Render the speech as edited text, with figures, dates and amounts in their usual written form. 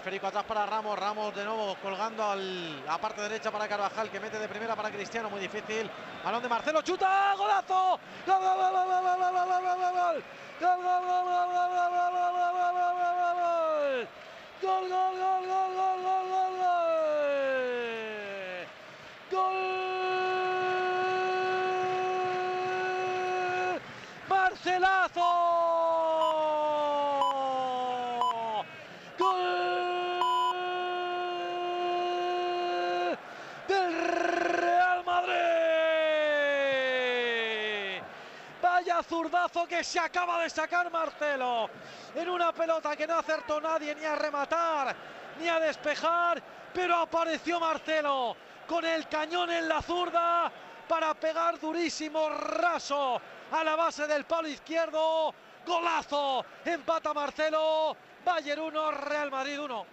esférico atrás para Ramos. Ramos de nuevo colgando a la parte derecha para Carvajal, que mete de primera para Cristiano. Muy difícil. Balón de Marcelo. ¡Chuta! ¡Golazo! ¡Gol, gol, gol, gol, gol, gol, gol, gol, gol, gol! ¡Gol, gol, gol, gol, gol, gol, gol, gol, gol, gol! ¡Gol, gol, gol, gol, gol, gol, gol, gol! ¡Gol! ¡Marcelazo! ¡Gol del Real Madrid! Vaya zurdazo que se acaba de sacar Marcelo en una pelota que no acertó nadie ni a rematar ni a despejar, pero apareció Marcelo con el cañón en la zurda para pegar durísimo, raso a la base del palo izquierdo. Golazo, empata Marcelo. Bayern 1, Real Madrid 1.